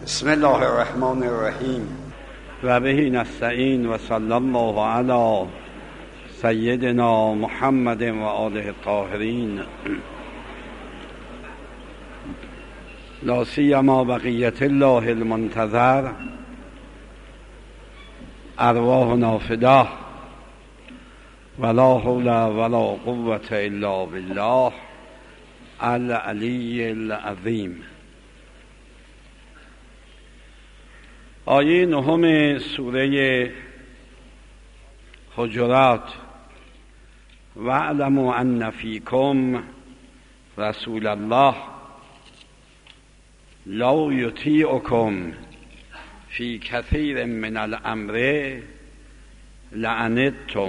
بسم الله الرحمن الرحیم و به نستعین و صلی الله علی سیدنا محمد و آله الطاهرین لا سیما بقیت الله المنتظر ارواحنا فداه ولا حول ولا قوة الا بالله العلی العظیم. آیه 9 سوره حجرات: واعلموا ان فیکم رسول الله لو یطیعکم فی کثیر من الامر لعنتم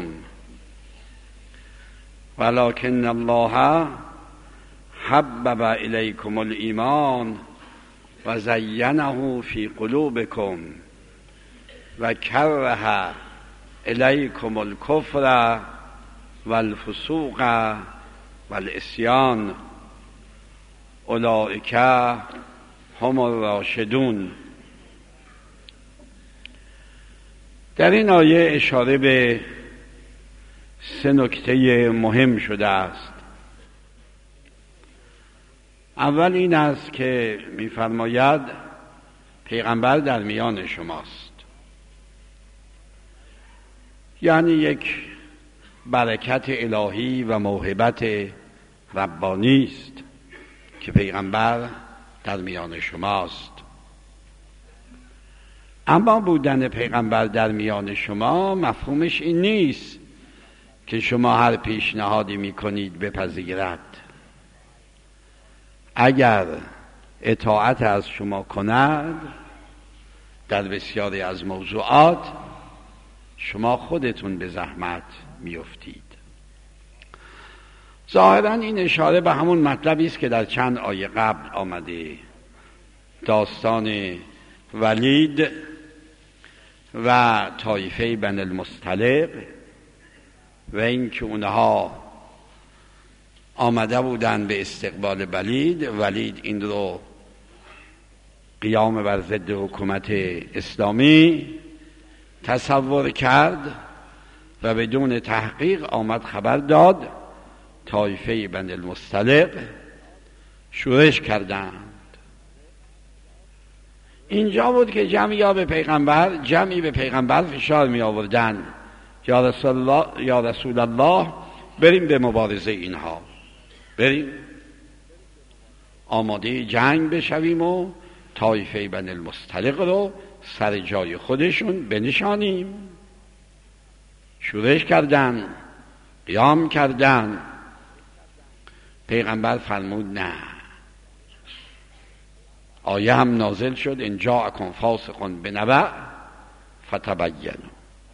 ولکن الله حبب الیکم الایمان و زینه فی قلوبکم و کره الیکم الکفر و الفسوق و العصیان اولئک هم الراشدون. در این آیه اشاره به 3 نکته مهم شده است. اول این است که می‌فرماید پیغمبر در میان شماست، یعنی یک برکت الهی و موهبت ربانی است که پیغمبر در میان شماست. اما بودن پیغمبر در میان شما مفهومش این نیست که شما هر پیشنهادی میکنید بپذیرد. اگر اطاعت از شما کند در بسیاری از موضوعات، شما خودتون به زحمت میافتید. ظاهرا این اشاره به همون مطلبی است که در چند آیه قبل آمده، داستان ولید و طایفه بنی المصطلق و اینکه اونها آمده بودن به استقبال ولید این رو قیام بر ضد حکومت اسلامی تصور کرد و بدون تحقیق آمد خبر داد. طایفه بنی المصطلق شورش کردند. اینجا بود که جمعی به پیغمبر فشار می آوردن: یا رسول الله بریم به مبارزه اینها، بریم آماده جنگ بشویم و طایفه بنی المصطلق رو سر جای خودشون بنشانیم. شورش کردن، قیام کردن. پیغمبر فرمود نه. آیه هم نازل شد: ان جاءکم فاسق بنبأ فتبینوا.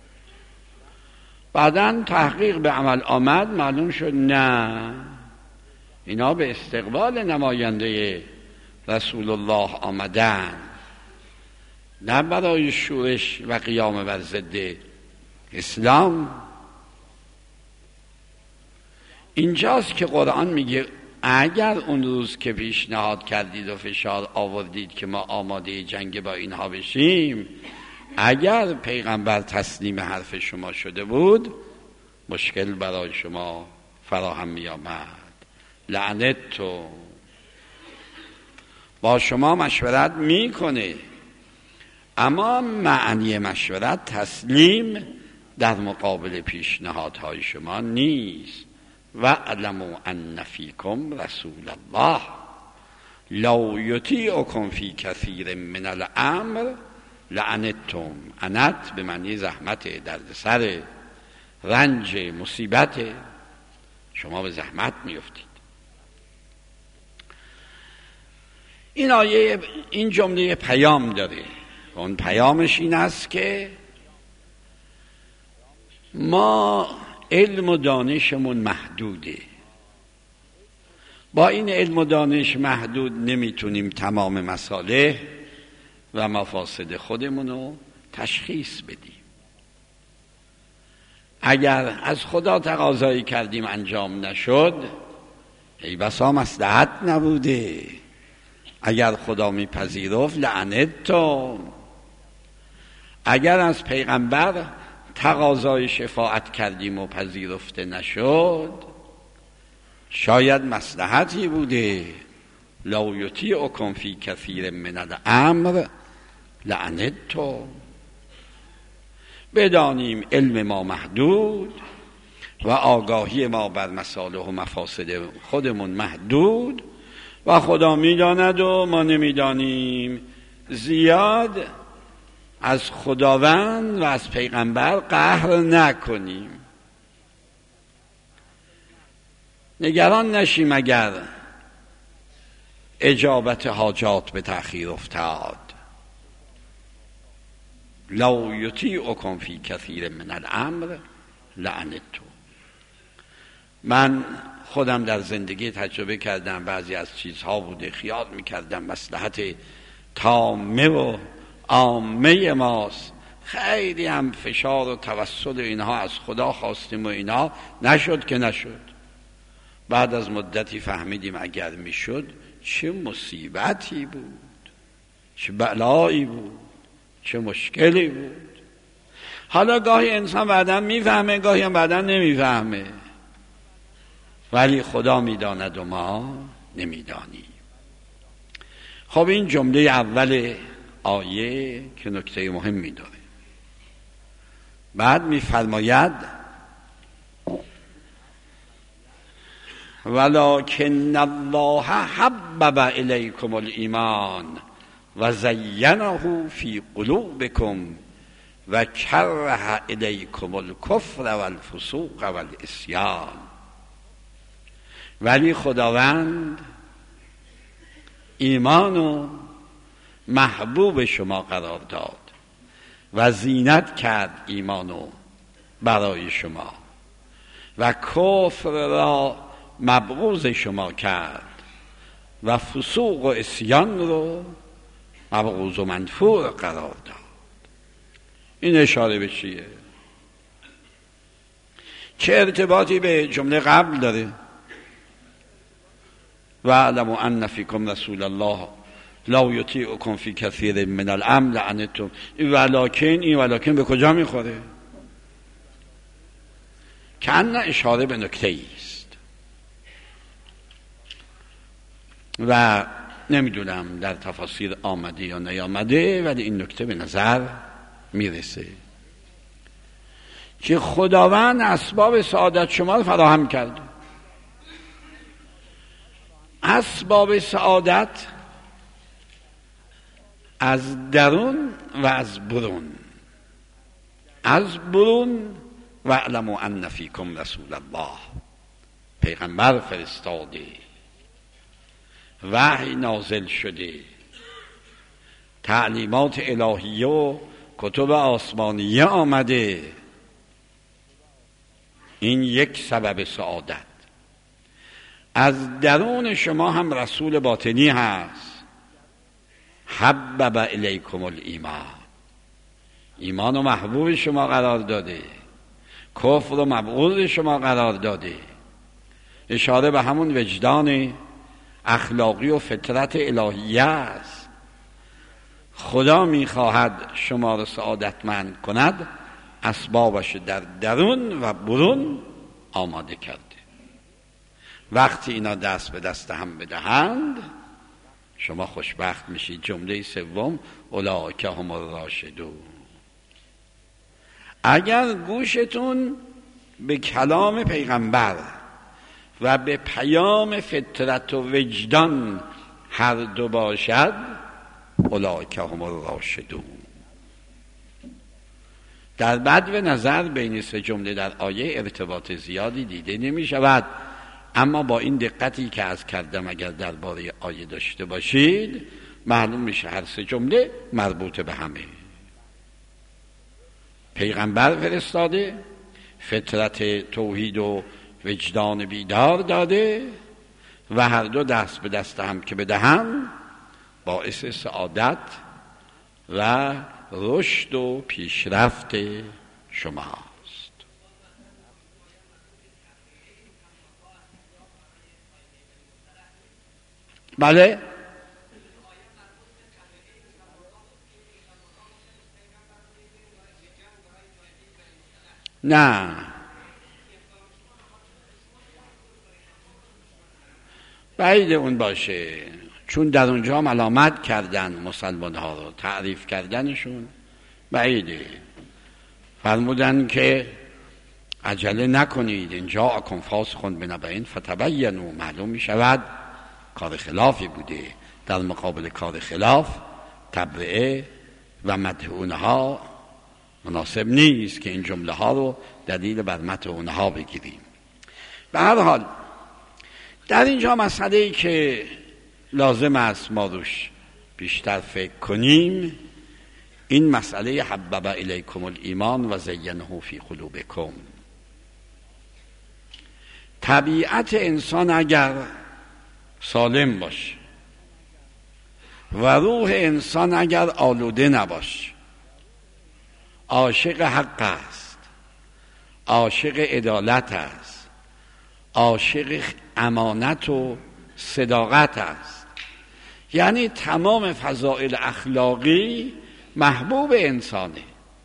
بعدن تحقیق به عمل آمد، معلوم شد نه، اینا به استقبال نماینده رسول الله آمدن، نه برای شورش و قیام بر ضد اسلام. اینجاست که قرآن میگه اگر اون روز که پیشنهاد کردید و فشار آوردید که ما آماده جنگ با اینها بشیم، اگر پیغمبر تسلیم حرف شما شده بود، مشکل برای شما فراهم می آمد. لعنتتون. با شما مشورت میکنه، اما معنی مشورت تسلیم در مقابل پیشنهادهای شما نیست. واعلموا ان فیکم رسول الله لو یطیعکم فی کثیر من الامر لعنتم. عنت به معنی زحمت، دردسر، رنج، مصیبت. شما به زحمت میافتید. این آیه، این جمله پیام داره. اون پیامش این است که ما علم و دانشمون محدوده. با این علم و دانش محدود نمیتونیم تمام مصالح و مفاسد خودمونو تشخیص بدیم. اگر از خدا تقاضایی کردیم انجام نشد، ای بسا مصلحت نبوده. اگر خدا میپذیرفت لعنتم. اگر از پیغمبر تقاضای شفاعت کردیم و پذیرفته نشد، شاید مصلحتی بوده. لا یطیعکم فی کثیر من الامر لعنتم. بدانیم علم ما محدود و آگاهی ما بر مصالح و مفاسد خودمون محدود و خدا میداند و ما نمیدانیم. زیاد از خداوند و از پیغمبر قهر نکنیم. نگران نشیم اگر اجابت حاجات به تأخیر افتاد. لا یطیعکم فی کثیر من الامر لعنتم. من خودم در زندگی تجربه کردم، بعضی از چیزها بوده خیال میکردم مصلحت تامه و عامه ماست، خیلی هم فشار و توسل اینها از خدا خواستیم و اینا نشد که نشد. بعد از مدتی فهمیدیم اگر میشد چه مصیبتی بود، چه بلایی بود، چه مشکلی بود. حالا گاهی انسان بعدا میفهمه، گاهی هم بعدا نمیفهمه، ولی خدا میداند و ما نمیدانیم. خب این جمله اول آیه که نکته مهمی داره. بعد میفرماید ولکن الله حبب الیکم الایمان و زینه فی قلوبکم و کره الیکم الکفر والفسوق والعصیان. ولی خداوند ایمانو محبوب شما قرار داد و زینت کرد ایمانو برای شما و کفر را مبغوض شما کرد و فسوق و عصیان رو مبغوض و منفور قرار داد. این اشاره به چیه؟ چه ارتباطی به جمله قبل داره؟ و اعلموا ان فیکم رسول الله لا یطیعکم فی کثیر من الامر لعنتم. این ولکن به کجا میخوره؟ کأن اشاره به نکته است و نمیدونم در تفاسیر آمده یا نیامده، ولی این نکته به نظر میرسه که خداوند اسباب سعادت شما رو فراهم کرد. اسباب سعادت از درون و از برون. از برون و اعلموا ان فیکم رسول الله، پیغمبر فرستاده، وحی نازل شده، تعلیمات الهیه و کتب آسمانیه آمده. این یک سبب سعادت. از درون شما هم رسول باطنی هست. حبب الیکم الایمان، ایمان و محبوب شما قرار داده، کفر و مبغوض شما قرار داده. اشاره به همون وجدان اخلاقی و فطرت الهیه است. خدا میخواهد شما را سعادتمند کند، اسبابش در درون و برون آماده کرده. وقتی اینا دست به دست هم بدهند شما خوشبخت میشید. جمله سوم اولئک هم الراشدون. اگر گوشتون به کلام پیغمبر و به پیام فطرت و وجدان هر دو باشد، اولئک هم الراشدون. در بدو نظر بین سه جمله در آیه ارتباط زیادی دیده نمی شود، اما با این دقتی که عرض کردم اگر درباره آیه داشته باشید معلوم میشه هر سه جمله مربوط به همه. پیغمبر فرستاده، فطرت توحید و وجدان بیدار داده و هر دو دست به دست هم که بدهند باعث سعادت و رشد و پیشرفت شماست. بله نه، بعید اون باشه، چون در اونجا ملامت کردن مسلمان ها رو، تعریف کردنشون بعیده. فرمودن که عجله نکنید، اینجا اکن فاسق بنبأ فتبینوا، معلوم می شود کار خلافی بوده. در مقابل کار خلاف تبرئه و مدح اونها مناسب نیست که این جمله ها رو دلیل بر مدح اونها بگیریم. به هر حال در اینجا مسئله‌ای که لازم است ما روش بیشتر فکر کنیم این مسئله حبب الیکم الایمان و زینه فی قلوبکم. طبیعت انسان اگر سالم باشه و روح انسان اگر آلوده نباشه، عاشق حق است، عاشق عدالت است، عاشق امانت و صداقت است، یعنی تمام فضائل اخلاقی محبوب انسانه.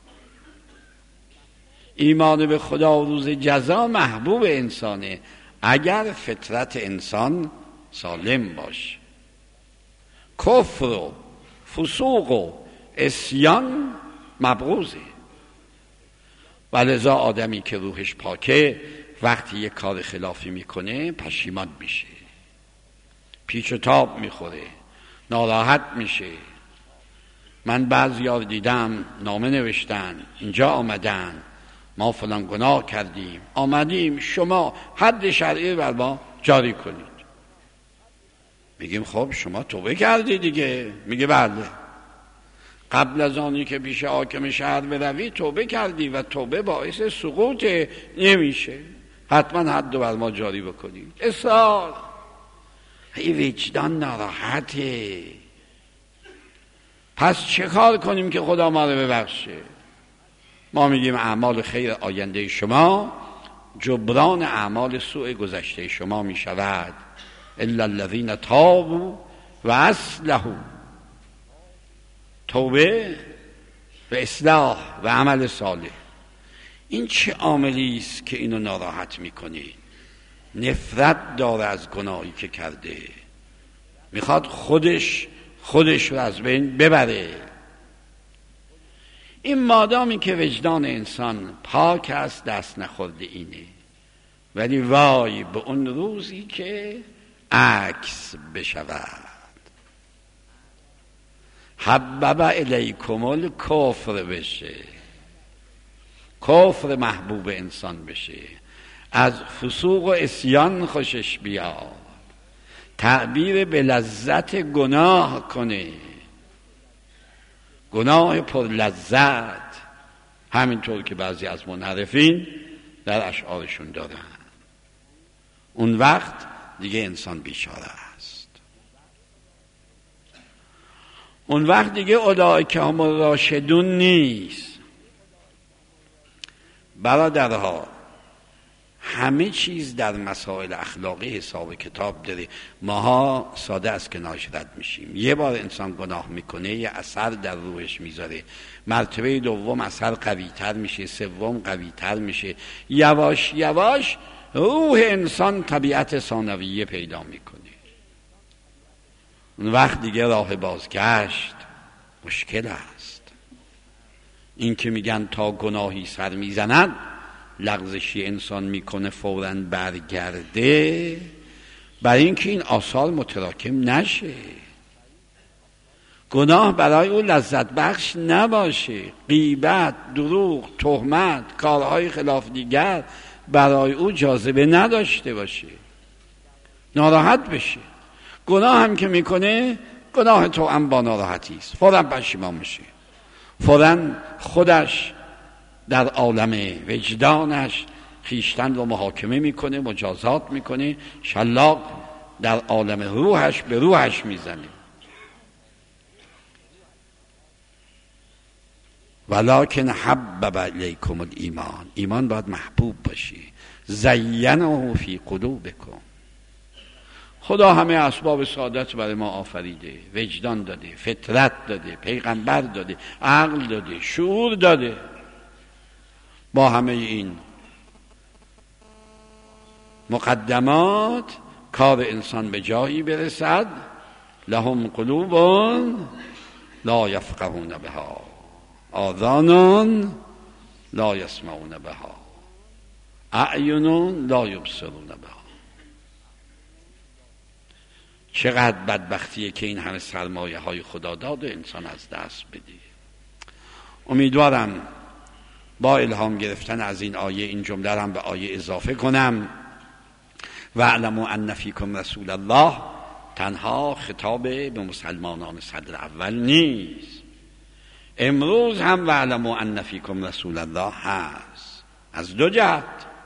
ایمان به خدا و روز جزا محبوب انسانه اگر فطرت انسان سالم باشه. کفر و فسوق و عصیان مبغوضه، ولذا آدمی که روحش پاکه وقتی یک کار خلافی میکنه پشیمان میشه، پیچ و تاب میخوره، ناراحت میشه. من بعضی‌ها دیدم نامه نوشتن، اینجا آمدن ما فلان گناه کردیم، آمدیم شما حد شرعی بر ما جاری کنید. میگیم خب شما توبه کردی دیگه؟ میگه بله، قبل از آنی که پیش حاکم شهر بروی توبه کردی و توبه باعث سقوط نمیشه، حتما حد رو بر ما جاری بکنید. اصرار، این وجدان ناراحته. پس چه کار کنیم که خدا ما رو ببخشه؟ ما میگیم اعمال خیر آینده شما جبران اعمال سوء گذشته شما میشود. الا الذین تابوا و اصلحوا، توبه و اصلاح و عمل صالح. این چه عاملی است که اینو ناراحت میکنه؟ نفرت داره از گناهی که کرده، میخواد خودش رو از بین ببره. این مادامی که وجدان انسان پاک است دست نخورده اینه، ولی وای به اون روزی که عکس بشود. حبب الیکم الکفر بشه، کفر محبوب انسان بشه، از فسوق و عصیان خوشش بیاد، تعبیر به لذت گناه کنه، گناه پر لذت، همینطور که بعضی از منحرفین در اشعارشون دارن. اون وقت دیگه انسان بیچاره است. اون وقت دیگه اولئک هم الراشدون نیست. برادرها، همه چیز در مسائل اخلاقی حساب کتاب داره. ماها ساده از کنارش رد میشیم. یه بار انسان گناه میکنه یه اثر در روحش میذاره، مرتبه دوم اثر قوی تر میشه، سوم قوی تر میشه، یواش یواش روح انسان طبیعت ثانویه پیدا میکنه. اون وقت دیگه راه بازگشت مشکل است. این که میگن تا گناهی سر میزند لغزشی انسان میکنه فوراً برگرده، برای اینکه این آثار متراکم نشه، گناه برای او لذت بخش نباشه، غیبت، دروغ، تهمت، کارهای خلاف دیگر برای او جاذبه نداشته باشه، ناراحت بشه. گناه هم که میکنه گناه تو هم با ناراحتی است، فوراً پشیمان میشه، فوراً خودش در عالم وجدانش خیشتن رو محاکمه میکنه، مجازات میکنه، شلاق در عالم روحش به روحش میزنه. ولکن حبب الیکم الایمان، ایمان باید محبوب باشه. زینه فی قلوبکم. خدا همه اسباب سعادت برای ما آفریده، وجدان داده، فطرت داده، پیغمبر داده، عقل داده، شعور داده. با همه این مقدمات کار انسان به جایی برسد لهم قلوب لا یفقهون بها آذان لا یسمعون بها اعین لا یبصرون بها. چقدر بدبختیه که این همه سرمایه های خدا داد و انسان از دست بده. امیدوارم با الهام گرفتن از این آیه این جمله را به آیه اضافه کنم واعلموا ان فیکم رسول الله تنها خطاب به مسلمانان صدر اول نیست، امروز هم واعلموا ان فیکم رسول الله هست. از دو جهت،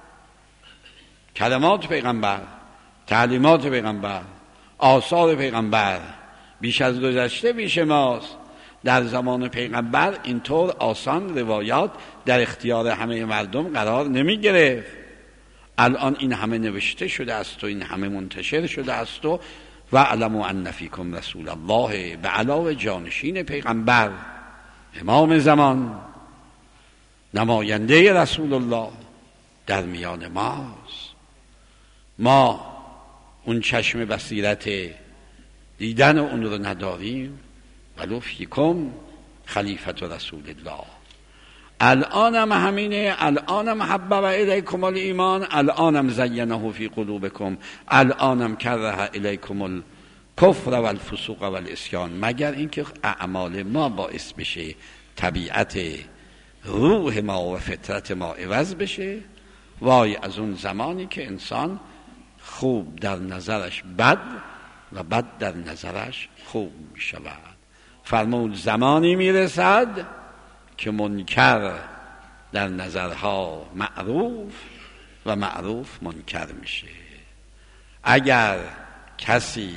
کلمات پیغمبر، تعلیمات پیغمبر، آثار پیغمبر بیش از گذشته بیش ماست. در زمان پیغمبر اینطور آسان روایات در اختیار همه مردم قرار نمی گرفت. الان این همه نوشته شده است و این همه منتشر شده است و واعلموا ان فیکم رسول الله به علاوه جانشین پیغمبر، امام زمان، نماینده رسول الله در میان ماست. ما اون چشم بصیرت دیدن اون رو نداریم. ولو فیکم خلیفت رسول الله. الانم همینه، الانم حبب الیکم الایمان، الانم زینه فی قلوبکم، الانم کره الیکم الکفر والفسوق والعصیان، مگر اینکه اعمال ما باعث بشه طبیعت روح ما و فطرت ما عوض بشه. وای از اون زمانی که انسان خوب در نظرش بد و بد در نظرش خوب می شود. فرمود زمانی می رسد که منکر در نظرها معروف و معروف منکر میشه. اگر کسی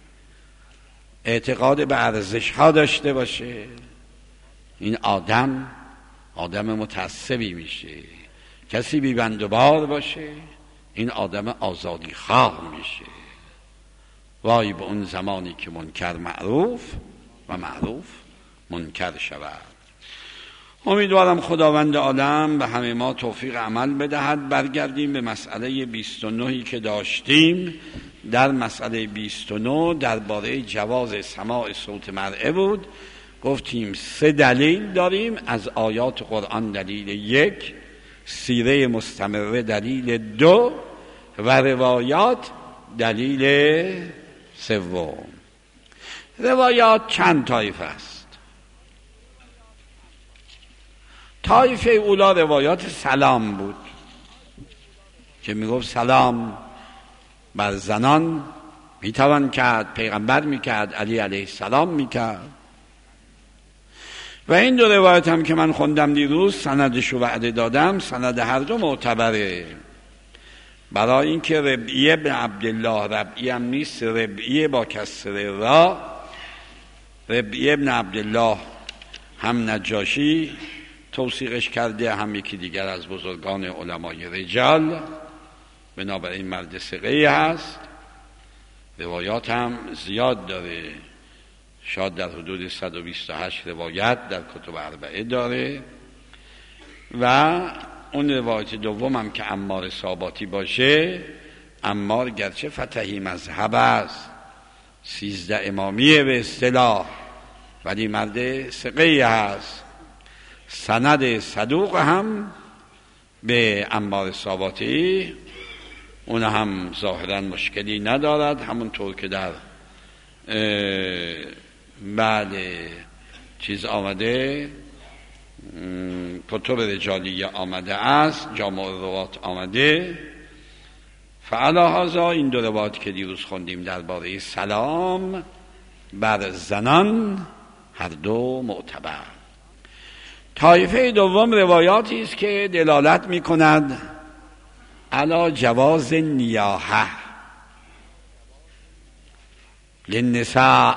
اعتقاد به ارزش ها داشته باشه، این آدم متعصبی میشه. کسی بی‌بندوبار باشه، این آدم آزادی خواه میشه. وای به اون زمانی که منکر معروف و معروف منکر شود. امیدوارم خداوند عالم به همه ما توفیق عمل بدهد. برگردیم به مسئله 29 که داشتیم. در مسئله 29 درباره جواز سماع صوت مرئه بود. گفتیم 3 دلیل داریم از آیات قرآن. دلیل 1، سیره مستمره دلیل 2، و روایات دلیل 3. روایات چند طایفه است. طایفه اولا روایات سلام بود که میگفت سلام بر زنان میتوان کرد، پیغمبر میکرد، علی علیه السلام میکرد. و این 2 روایت هم که من خوندم دیروز، سندشو وعده دادم، سند هر دو معتبره. برای اینکه ربعی ابن عبدالله، ربعی هم نیست، ربعی با کسر را، ربعی ابن عبدالله هم نجاشی توثیقش کرده، هم یکی دیگر از بزرگان علمای رجال، بنابراین مرد ثقه‌ای هست. روایات هم زیاد داره، شاید در حدود 128 روایت در کتب اربعه داره. و اون روایت دوم هم که عمار ساباتی باشه، عمار گرچه فتحی مذهب است، 13 امامیه به اصطلاح، ولی مرد ثقه‌ای هست. سند صدوق هم به عمار ساباتی، اون هم ظاهرا مشکلی ندارد، همونطور که در چیز آمده، کتب رجالیه آمده است، جامع الروات آمده. فعلی هذا این 2 روایت که دیروز خوندیم درباره سلام بر زنان هر دو معتبر. طایفه دوم روایاتی است که دلالت می کند علی جواز نیاحه للنساء،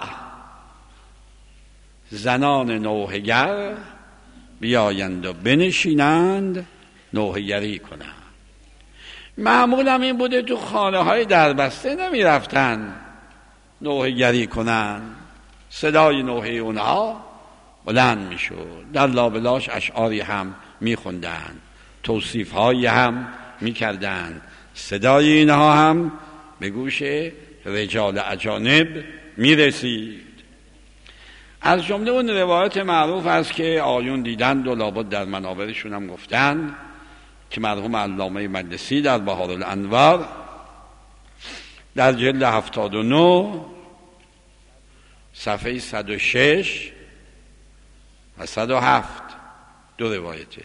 زنان نوحه‌گر بیایند و بنشینند نوحه‌گری کنند. معمول هم این بوده تو خانه های دربسته نمی رفتن نوحه‌گری کنند، صدای نوحه اونها بلند می شد، در لابلاش اشعاری هم می خوندن. توصیف های هم میکردن. صدای اینها هم به گوش رجال اجانب میرسید. از جمله اون روایت معروف است که آیون دیدند و لابد در منابرشون هم گفتن که مرحوم علامه مجلسی در بهار الانوار در جلد 79 صفحه 106 و 107 دو روایته،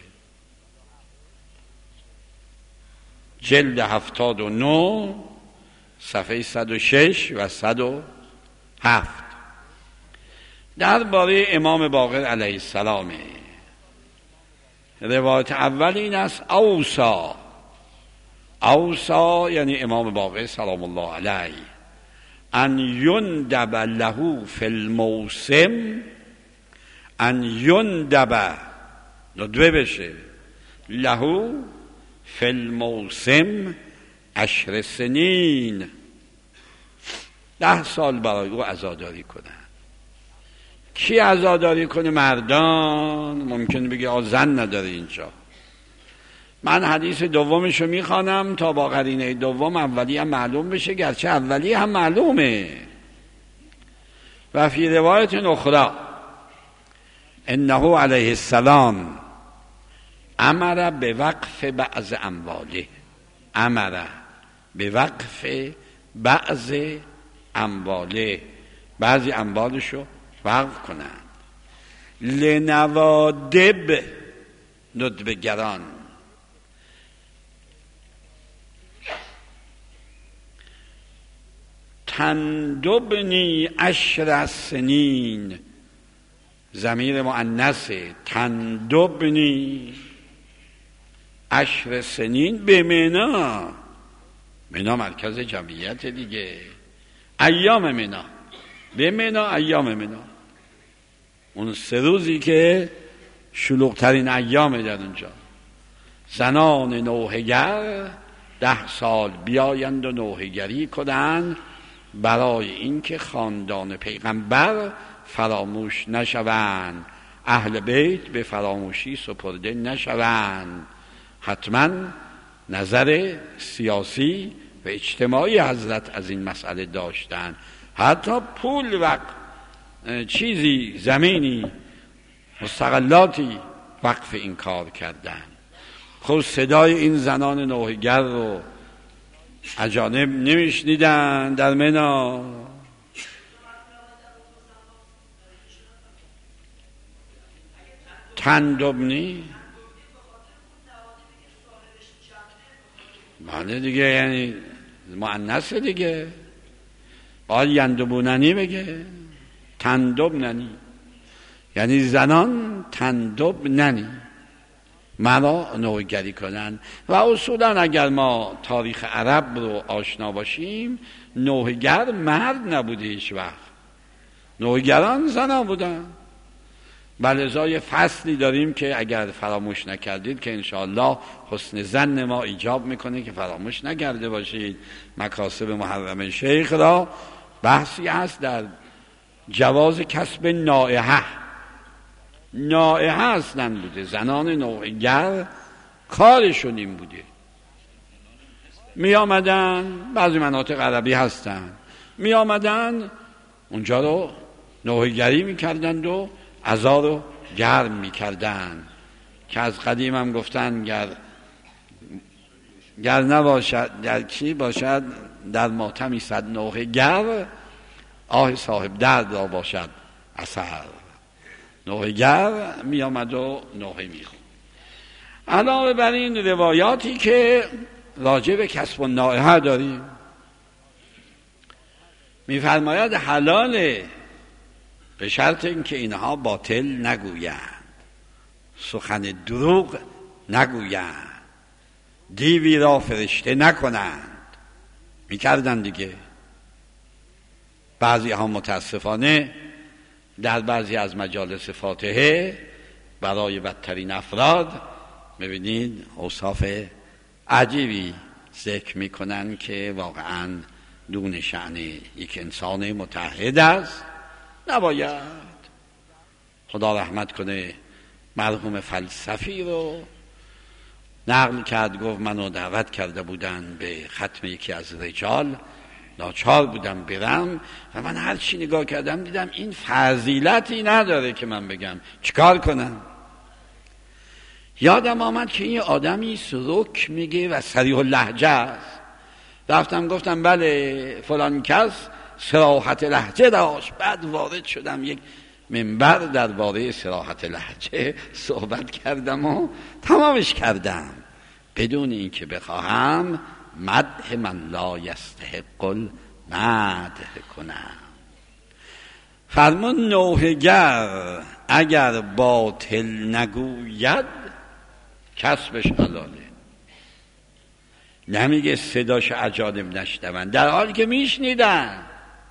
جلد 79 صفحه 106 و 107 درباره امام باقر علیه السلام. روایت اول این است: اوصا یعنی امام باقر سلام الله علیه ان یندب له فی الموسم، ان یندب ندوه بشه له فی الموسم 10 سنین، 10 سال برای او عزاداری کنن. کی عزاداری کنه؟ مردان. ممکنه بگه زن نداره اینجا. من حدیث دومشو میخوانم تا با قرینه دوم اولی هم معلوم بشه، گرچه اولی هم معلومه. و فی روایت اخرى انه علیه السلام امر به وقف بعض امواله، امر به وقف بعض امواله، بعضی اموالشو وقف کنن. لنوادب ندبگران، تندبنی 10 سنین، ضمیر مؤنثه، تندبنی 10 سنین به منا. منا مرکز جمعیت دیگه، ایام منا، به منا ایام منا، اون 3 روزی که شلوغ‌ترین ایامه در اونجا. زنان نوحه‌گر 10 سال بیایند و نوحه‌گری کنند برای اینکه خاندان پیغمبر فراموش نشوند، اهل بیت به فراموشی سپرده نشوند. حتما نظر سیاسی و اجتماعی حضرت از این مسئله داشتن، حتی پول و چیزی، زمینی، مستقلاتی وقف این کار کردن. خب صدای این زنان نوحه‌گر رو اجانب نمیشنیدن در منا. تندبنی بله دیگه، یعنی مؤنث دیگه، باید یندبوننی بگه، تندبننی یعنی زنان تندبننی مرا نوحه‌گری کنن. و اصولا اگر ما تاریخ عرب رو آشنا باشیم، نوحه‌گر مرد نبوده هیچ وقت، نوحه‌گران زنان بودن. بلزای فصلی داریم که اگر فراموش نکردید که انشاءالله حسن ظن ما ایجاب میکنه که فراموش نکرده باشید، مکاسب محرم شیخ را بحثی هست در جواز کسب نائحه. نائحه اصلا بوده، زنان نوحه‌گر کارشون این بوده. می آمدن، بعضی مناطق عربی هستن، می آمدن اونجا رو نوحه‌گری می کردند و عزا رو گرم می کردن، که از قدیم هم گفتن گر نباشد در چی باشد در ماتمی 100 نوحه‌گر، آه صاحب درد را باشد اثر. نوحه‌گر می آمد و نوحه می خون. علاوه بر این روایاتی که راجع به کسب النائحه داریم، می فرماید حلاله به شرط اینکه اینها باطل نگویند، سخن دروغ نگویند، دیوی را فرشته نکنند. میکردن دیگه. بعضی ها متاسفانه در بعضی از مجالس فاتحه برای بدترین افراد ببینید اوصاف عجیبی ذکر میکنن که واقعا دون شأن یک انسان متعهد است. نباید. خدا رحمت کنه مرحوم فلسفی رو نقل کرد، گفت منو دعوت کرده بودن به ختم یکی از رجال، ناچار بودم برم و من هر چی نگاه کردم دیدم این فضیلتی نداره که من بگم چیکار کنم. یادم آمد که این آدمی سرک میگه و صریح اللهجه است. رفتم گفتم بله فلان کس صراحت لهجه داشت. بعد وارد شدم یک منبر درباره صراحت لهجه صحبت کردم و تمامش کردم بدون اینکه بخواهم مدح من لا یستحق المدح کنم. فرمون نوحه‌گر اگر باطل نگوید کسبش حلاله. نمیگه صداش اجانب نشنون، در حالی که میشنیدن.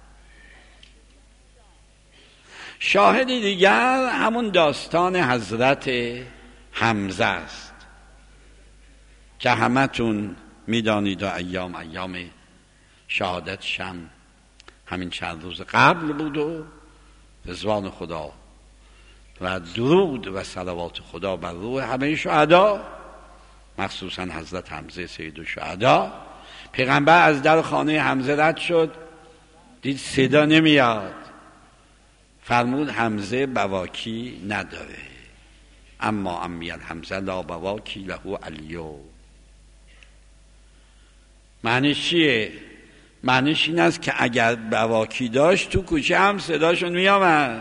شاهد دیگر همون داستان حضرت حمزه است که همتون میدانید و ایام شهادت شم همین چند روز قبل بود و رضوان خدا و درود و صلوات خدا بر روح همه شهدا، مخصوصا حضرت حمزه سید الشهدا. پیغمبر از در خانه حمزه رد شد، دید صدا نمیاد، فرمود حمزه بواکی نداره، اما امی الحمزه لا بواکی له الیو. معنیش چیه؟ معنیش این است که اگر بواکی داشت تو کوچه هم صداشون میامد.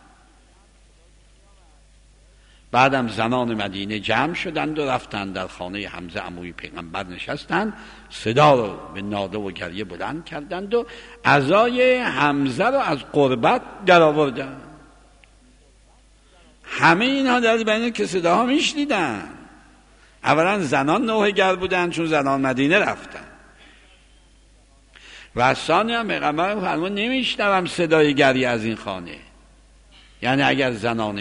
بعدم زنان مدینه جمع شدند و رفتند در خانه حمزه عموی پیغمبر نشستند، صدا رو به ناله و گریه بلند کردند و عزای حمزه رو از قربت در آوردند. همه اینها در بینه که صداها میشنیدن. اولا زنان نوحه‌گر بودند چون زنان مدینه رفتن، و ثانی هم پیغمبر فرمود نمیشنوم صدای گریه از این خانه. یعنی اگر زنان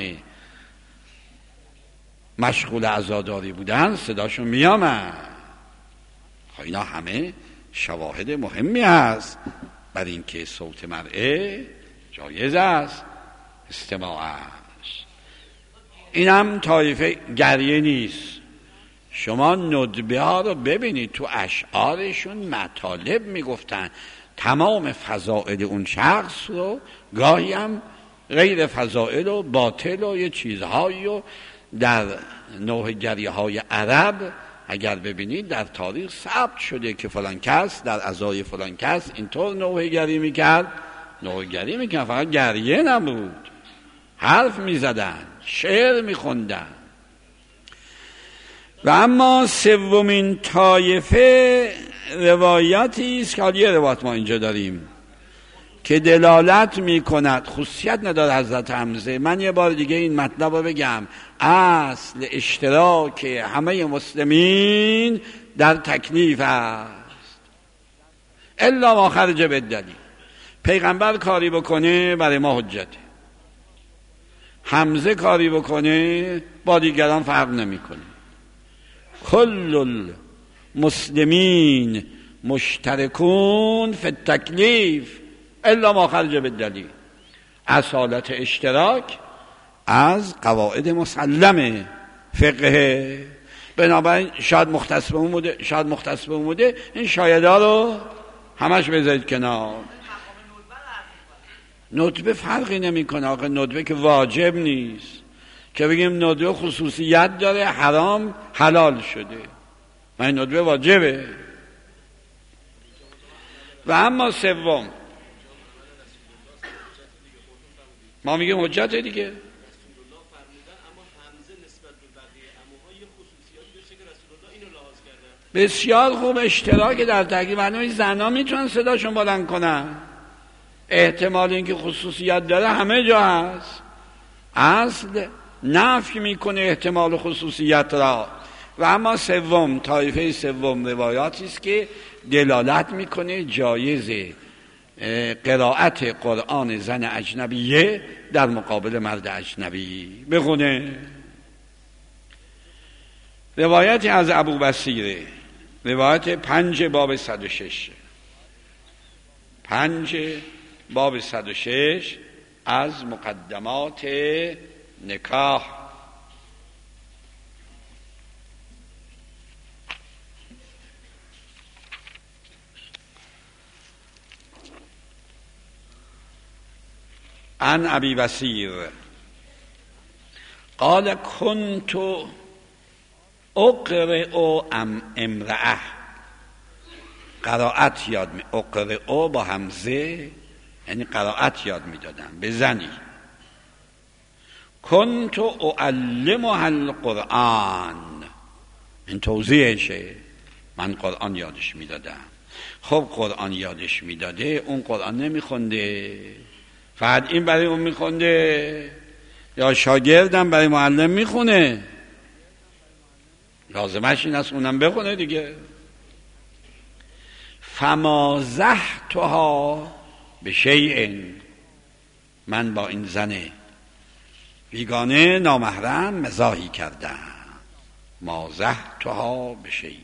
مشغول عزاداری بودن صداشون میامد. اینا همه شواهد مهمی هست بر اینکه صوت مرئه جایز است استماعش. این هم طایفه گریه نیست. شما ندبه ها رو ببینید، تو اشعارشون مطالب میگفتن، تمام فضائل اون شخص رو، گاهی هم غیر فضائل و باطل و یه چیزهایی رو در نوحه‌گری های عرب اگر ببینید در تاریخ ثبت شده که فلان کس در عزای فلان کس اینطور نوحه‌گری میکرد. نوحه‌گری میکرد، فقط گریه نبود، حرف میزدن، شعر میخوندن. و اما سومین طایفه روایتی است که یه روایت ما اینجا داریم که دلالت میکند، خصوصیت نداره حضرت حمزه. من یه بار دیگه این مطلب رو بگم، اصل اشتراک همه مسلمین در تکلیف است الا ما خرج بالدلیل. پیغمبر کاری بکنه برای ما حجته، حمزه کاری بکنه با دیگران فرق نمیکنه. کل المسلمین مشترکون فی التکلیف الا ما خرج بالدلیل. اصالت اشتراک از قواعد مسلمه فقه. بنابراین شاید مختص به اون بوده، این شایدها رو همش بذارید کنار. ندبه فرقی نمیکنه. آقا ندبه که واجب نیست که بگیم ندبه خصوصیت داره، حرام حلال شده، من ندبه واجبه. و اما سوم ما میگیم حجت دیگه. بسیار خوب، اشتراک در تکلیف. معنی زنان میتونن صداشون بلند کنن، احتمال اینکه خصوصیت داره همه جا هست. اصل نفی میکنه احتمال خصوصیت را. و اما سوم، طایفه سوم روایاتی است که دلالت میکنه جایزه قرائت قرآن زن اجنبیه در مقابل مرد اجنبی بخونه. روایتی از ابو بصیره، روایت 5 باب 106 باب 106 از مقدمات نکاح. عن ابی بصیر قال كنت اقرئ امرأه، قرائت یاد می اقرئ با همزه یعنی قرائت یاد میدادم به زنی. كنت اعلمها القرآن، این توضیحشه، من قرآن یادش میدادم. خب قرآن یادش میداده، اون قرآن نمیخونده، فقط این برای اون میخونده یا شاگردم برای معلم میخونه؟ لازمش این است اونم بخونه دیگه. فمازحتها بشیء، من با این زن بیگانه نامحرم مزاحی کردم. مازحتها بشیء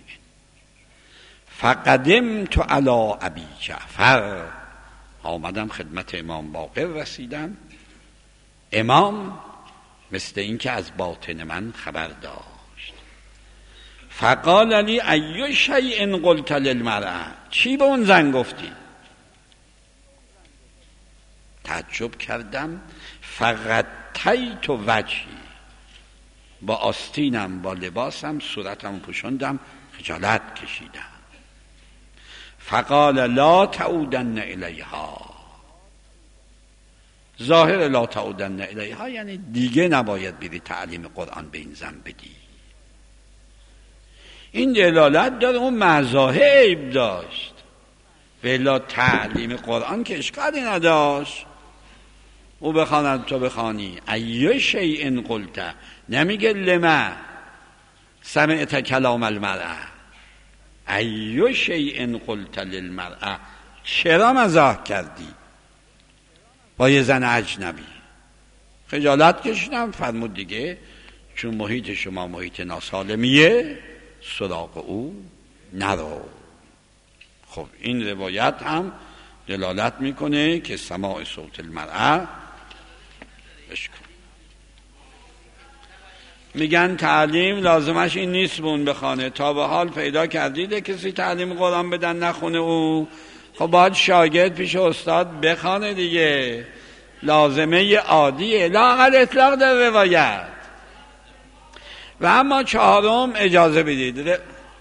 فقدمت علی ابی جعفر، آمدم خدمت امام باقر رسیدم. امام مثل این که از باطن من خبر داشت. فقال لی ای شیء قلت للمرأة، چی به اون زن گفتی؟ تعجب کردم. فغطیت وجهی، با آستینم با لباسم صورتم پوشوندم، خجالت کشیدم. فقال لا تعودن الیها، ظاهر لا تعودن الیها یعنی دیگه نباید بری تعلیم قرآن به این زن بدی. این دلالت داره اون مزاح عیب داشت، ولی تعلیم قرآن که اشکالی نداشت. او بخواند تو بخوانی. ای شیء قلت، نمیگه لما سمعت کلام المرأة، ای شیء قلت للمرأة، چرا مزاح کردی با یه زن اجنبی؟ خجالت کشیدم. فرمود دیگه چون محیط شما محیط ناسالمیه سراغ او نرو. خب این روایت هم دلالت میکنه که سماع صوت المرأة بشکن. میگن تعلیم لازمش این نیست بون بخوانه. تا به حال پیدا کردیده کسی تعلیم قرآن بدن نخونه او؟ خب باید شاگرد پیش استاد بخوانه دیگه، لازمه عادیه، لااقل اطلاق در روایت. و اما چهارم اجازه بدید،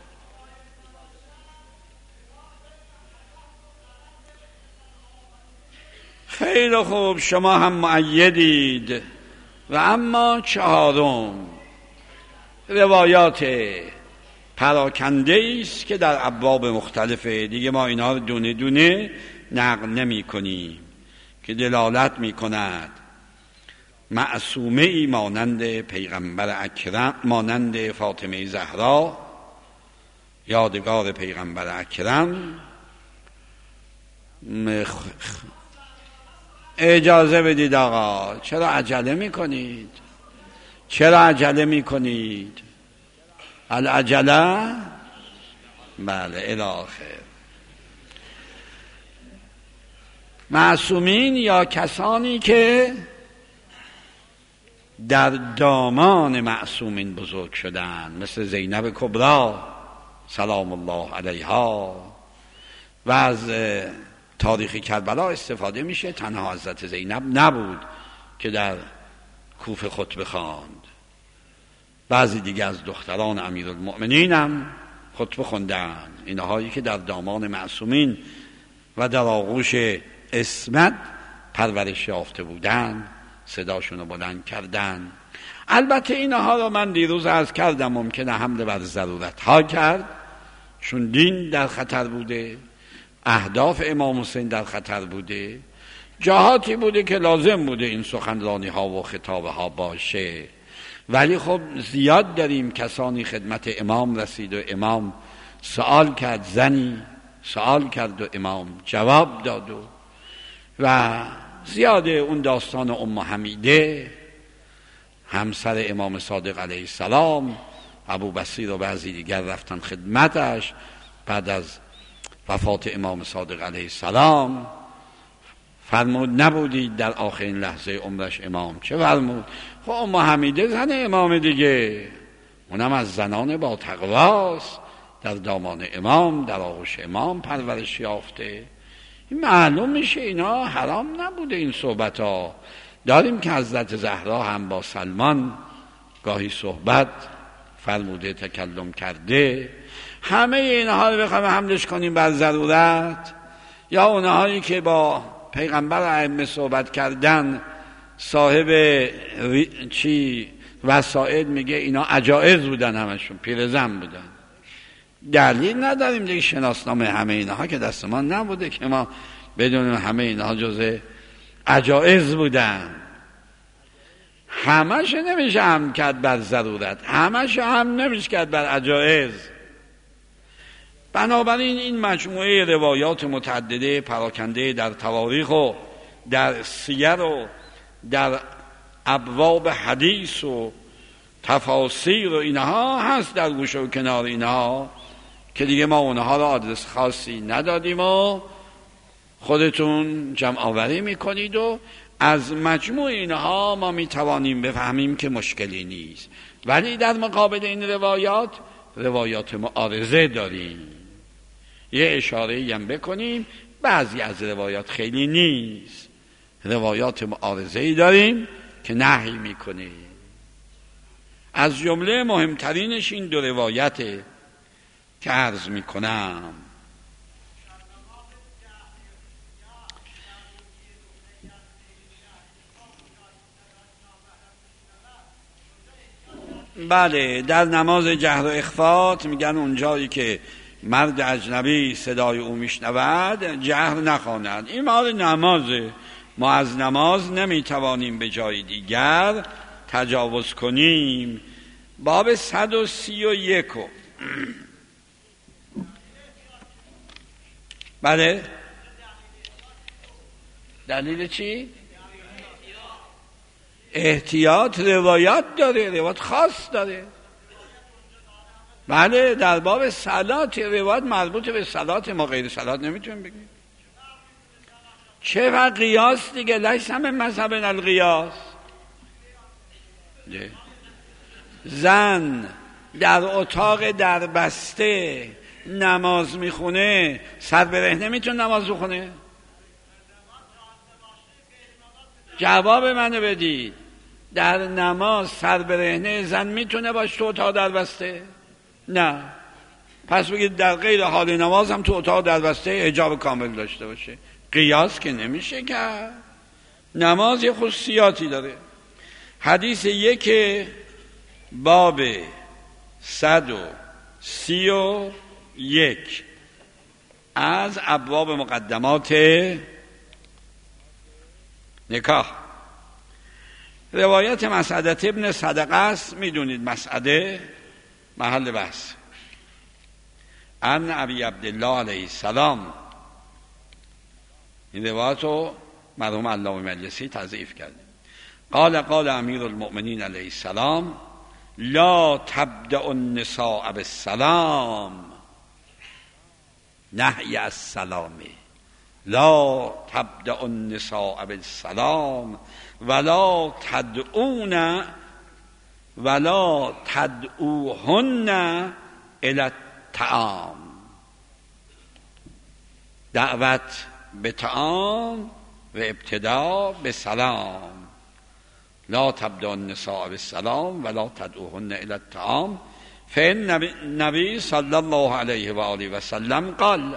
خیلی خوب شما هم مؤیدید. و اما چهارم روایات پراکنده است که در ابواب مختلفه دیگه، ما اینا رو دونه دونه نقل نمی کنیم، که دلالت می کند معصومه ای مانند پیغمبر اکرم، مانند فاطمه زهرا یادگار پیغمبر اکرم. اجازه بدید آقا، چرا عجله می کنید؟ چرا عجله می کنید؟ العجله بله الاخر. معصومین یا کسانی که در دامان معصومین بزرگ شدن، مثل زینب کبری سلام الله علیها. و از تاریخ کربلا استفاده میشه. تنها حضرت زینب نبود که در کوفه خطبه خواند، بعضی دیگه از دختران امیرالمؤمنین هم خطبه خوندن. اینهایی که در دامان معصومین و در آغوش عصمت پرورش یافته بودن صداشونو بلند کردن. البته اینها رو من دیروز عرض کردم ممکنه حمله بر ضرورت ها کرد، چون دین در خطر بوده، اهداف امام حسین در خطر بوده، جهاتی بوده که لازم بوده این سخنرانی ها و خطابه ها باشه. ولی خب زیاد داریم کسانی خدمت امام رسید و امام سوال کرد، زنی سوال کرد و امام جواب داد و زیاده. اون داستان ام حمیده همسر امام صادق علیه السلام، ابو بصیر و بعضی دیگر رفتن خدمتش بعد از وفات امام صادق علیه السلام. فرمود نبودید در آخرین لحظه عمرش امام چه فرمود؟ خب ام حمیده زن امام دیگه، اونم از زنان با تقواست، در دامان امام در آغوش امام پرورش یافته. این معلوم میشه اینا حرام نبوده این صحبت ها. داریم که حضرت زهرا هم با سلمان گاهی صحبت فرموده، تکلم کرده. همه اینها رو بخوایم حملش کنیم بر ضرورت، یا اونهایی که با پیغمبر ائمه صحبت کردن صاحب وسائل میگه اینا عجایز بودن، همشون پیرزن بودن. دلیل نداریم دیگه، شناسنامه همه اینها که دست ما نبوده که ما بدونیم همه اینها جزء عجایز بودن. همش نمیشه هم کرد بر ضرورت، همش هم نمیشه کرد بر عجایز. بنابراین این مجموعه روایات متعدده پراکنده در تواریخ و در سیر و در ابواب حدیث و تفاسیر و اینها هست در گوشه و کنار اینها که دیگه ما اونها را آدرس خاصی ندادیم و خودتون جمع آوری میکنید و از مجموع اینها ما میتوانیم بفهمیم که مشکلی نیست. ولی در مقابل این روایات معارضه داریم. یه اشاره هم بکنیم، بعضی از روایات خیلی نیست، روایات معارضه‌ای داریم که نهی میکنه. از جمله مهمترینش این دو روایته که عرض میکنم. بله، در نماز جهر و اخفات میگن اونجایی که مرد اجنبی صدای او میشنود جهر نخواند. این مال نمازه، ما از نماز نمیتوانیم به جای دیگر تجاوز کنیم. باب 131 بله، دلیل چی؟ احتیاط روایت داره، روایت خاص داره. بله، در باب صلات روایت مربوط به صلات، ما غیر صلات نمیتونیم بگیم. چه و قیاس دیگه، لیس هم مذهب القیاس. زن در اتاق در بسته نماز میخونه، سر برهنه میتونه نماز بخونه؟ جواب منو بدید. در نماز سر برهنه زن میتونه باشه تو اتاق در بسته؟ نه. پس بگید در غیر حال نماز هم تو اتاق در بسته حجاب کامل داشته باشه. قیاس که نمیشه کرد. نماز یه خصوصیاتی داره. حدیث یک باب 131 از ابواب مقدمات نکاح، روایت مسعدة ابن صدقه است. میدونید مسعده محل بحث. ان ابی عبدالله علیه السلام، این روایت رو مرحوم علامه مجلسی تضعیف کرده. قال امیر المؤمنین علیه السلام لا تبدأ النساء بالسلام، نهی از سلام. لا تبدأ النساء بالسلام ولا تدعوهن الى الطعام. دعوت به طعام و ابتدا به سلام. لا تبدأ النساء بالسلام ولا تدعوهن الى الطعام فإن النبي صلى الله عليه وآله وسلم قال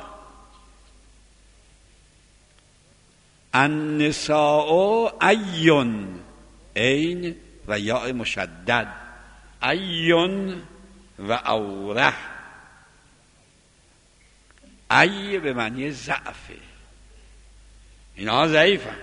النساء عین، عین و یاء مشدد، عین و اوره. عی به معنی ضعفه، اینها ضعیفن،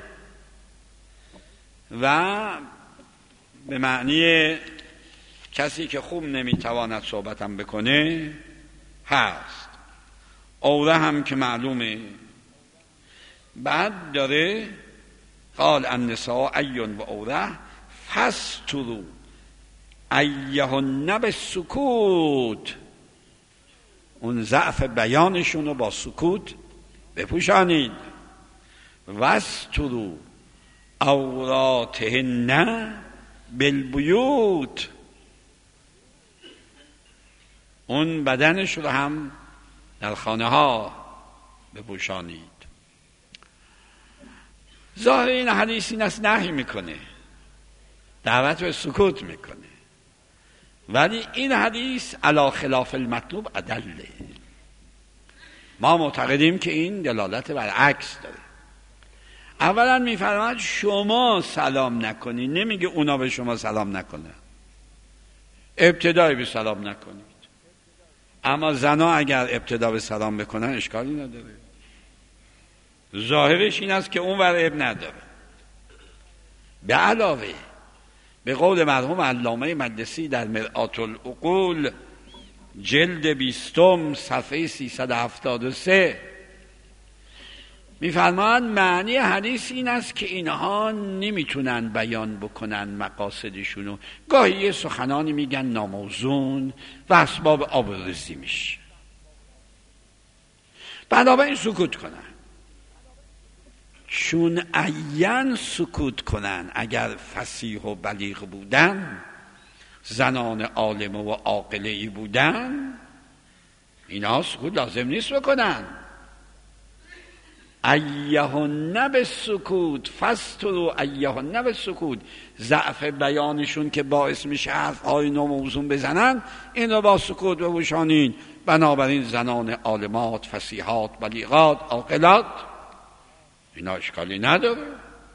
و به معنی کسی که خوب نمیتواند صحبتم بکنه هست. اوره هم که معلومه. بعد داره قال النساء عین و اوره فاستروا ایهن بالسکوت، اون ضعف بیانشون رو با سکوت بپوشانید. واستروا عوراتهن بالبیوت، اون بدنش رو هم در خانه ها بپوشانید. ظاهر این حدیث این است نهی میکنه، دعوت به سکوت میکنه، ولی این حدیث علی خلاف المطلوب ادله. ما معتقدیم که این دلالت بر عکس داره. اولا میفرماید شما سلام نکنید، نمیگه اونا به شما سلام نکنه، ابتدای به سلام نکنید. اما زنا اگر ابتدا به سلام بکنن اشکالی نداره، ظاهرش این است که اون ور اب نداره. به علاوه به قول مرحوم علامه مقدسی در مرآت العقول جلد 20 صفحه 373 میفرماند معنی حدیث این است که اینها نمیتونن بیان بکنن مقاصدشونو، گاهی یه سخنانی میگن ناموزون و اسباب آبروریزی میشه، بنابراین سکوت کنن. چون عین سکوت کنن، اگر فصیح و بلیغ بودن، زنان عالم و عاقله‌ای بودن، اینا سکوت لازم نیست بکنن. ایهن بالسکوت فاستروا ایهن بالسکوت، ضعف بیانشون که باعث میشه حرف‌های ناموزون بزنن، این رو با سکوت بپوشانین. بنابراین زنان عالمات، فصیحات، بلیغات، عاقلات، اینا اشکالی نداره.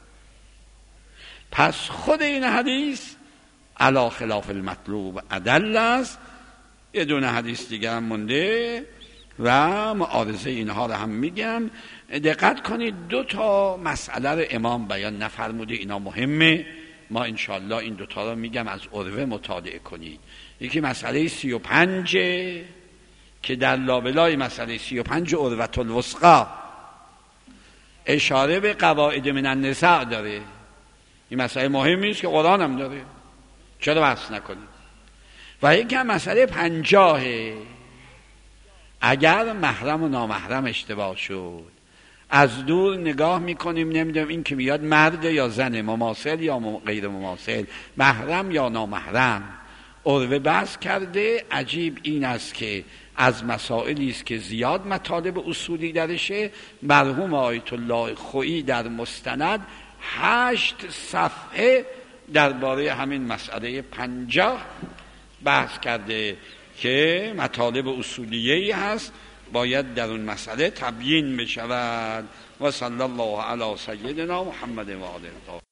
پس خود این حدیث علی خلاف المطلوب ادل است. یه دونه حدیث دیگه هم مونده و معارضه اینها رو هم میگم. دقت کنید، 2 مسئله رو امام بیان نفرموده، اینا مهمه. ما انشالله این 2 رو میگم، از عروه مطالعه کنید. یکی مسئله 35 که در لابلای مسئله 35 عروة الوثقی اشاره به قواعد من النساء داره. این مسئله مهمی است که قرآن هم داره، چرا بحث نکنید. و یکی هم مسئله 50 اگر محرم و نامحرم اشتباه شد، از دور نگاه میکنیم، نمیدونم این که میاد مرد یا زن، مماثل یا غیر مماثل، محرم یا نامحرم. عروه بحث کرده. عجیب این است که از مسائلی است که زیاد مطالب اصولی درشه، مرحوم آیت الله خویی در مستند 8 صفحه درباره همین مسئله 50 بحث کرده که مطالب اصولیه‌ای هست، باید در اون مسئله تبیین بشود. و صلی الله علی سیدنا محمد و آله.